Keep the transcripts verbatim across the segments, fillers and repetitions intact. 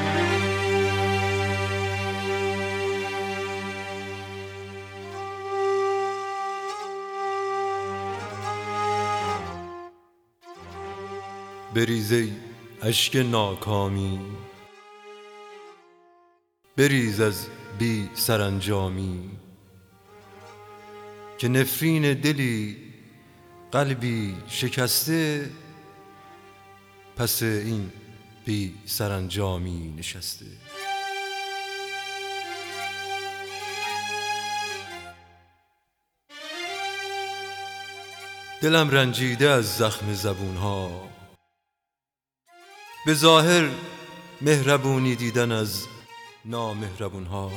بریز ای اشک ناکامی، بریز از بی سرانجامی، که نفرین دلی قلبی شکسته، پس این بی سرانجامی نشسته. دلم رنجیده از زخم زبونها، به ظاهر مهربونی دیدن از نامهربونها.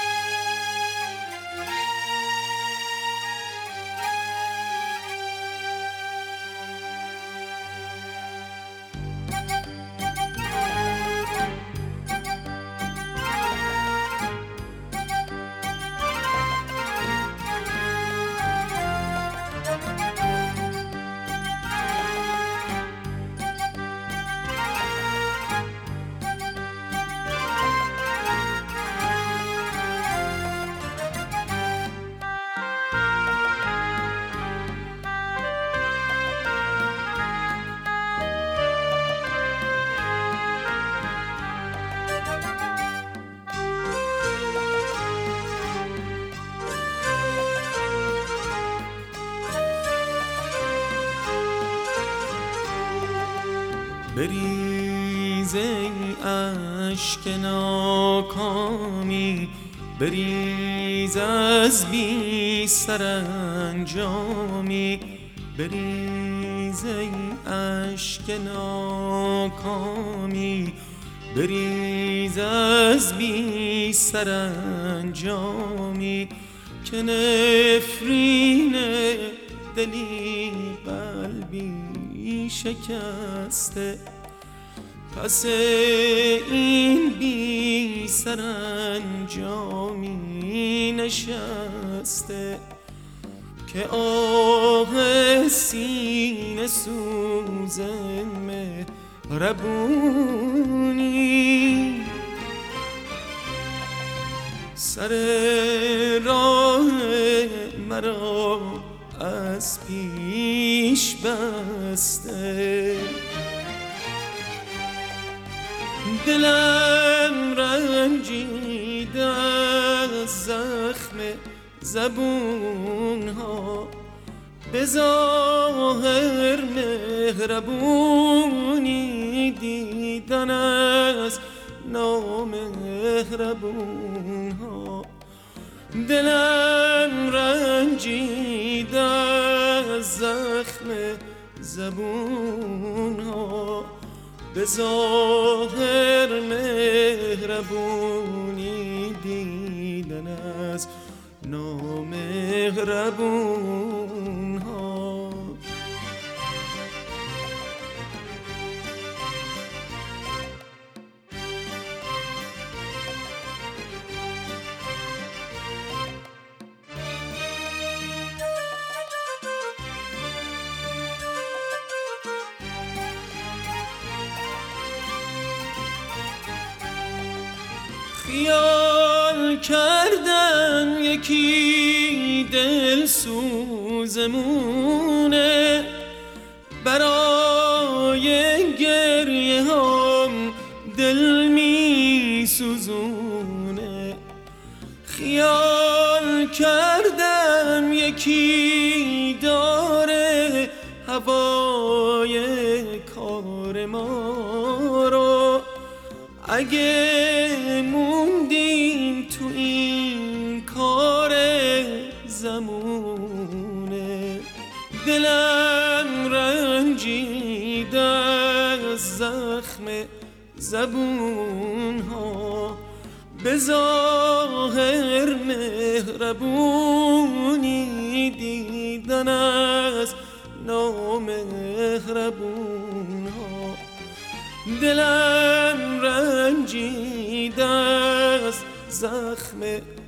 بریز ای اشک ناکامی، بریز از بی سرانجامی، بریز ای اشک ناکامی، بریز از بی سرانجامی، که نفرین دلی قلبی شکسته، پس این بی سرانجامی نشسته، که آه سینه سوز مهربونی سر راه مرا از پیش بسته. دلم رنجیده از زخم زبونها، به ظاهر مهربونی دیدن از نامهربونها. دلم رنجیده از زخم زبونها، به ظاهر مهربونی دیدن از نامهربونها. خیال کردم یکی دل سوزمونه، برای گریه هم دل می سوزونه. خیال کردم یکی داره هوای کار ما رو، اگه موندیم تو این کار زمونه. دلم رنجیده از زخم زبونها، به ظاهر مهربونی دیدن از نامهربونها. دلم رنجیده از زخم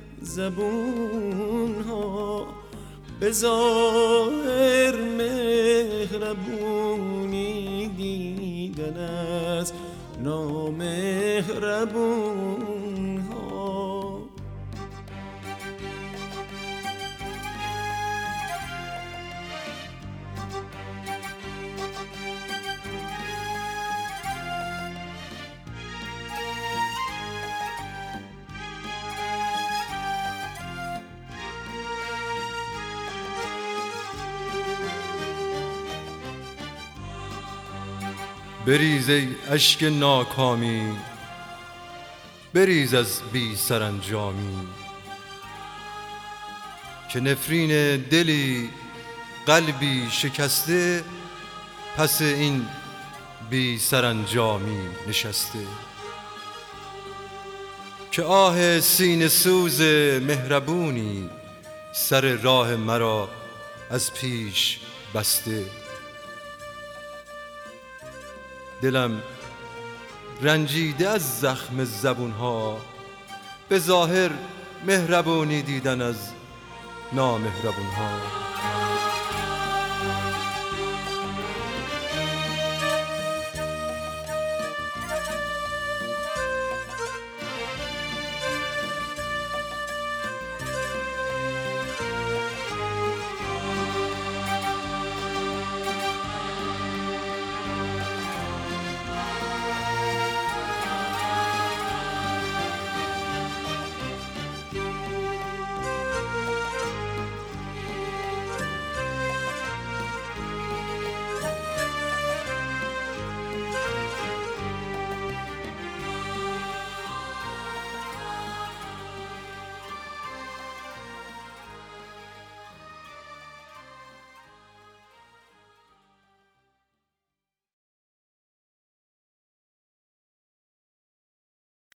زبونها، به ظاهر مهربونی دیدن از نامهربون ها. بریز ای اشک ناکامی، بریز از بی سرانجامی، که نفرین دلی قلبی شکسته پس این بی سرانجامی نشسته. که آه سینه سوز مهربونی سر راه مرا از پیش بسته. دلم رنجیده از زخم زبونها، به ظاهر مهربونی دیدن از نامهربونها.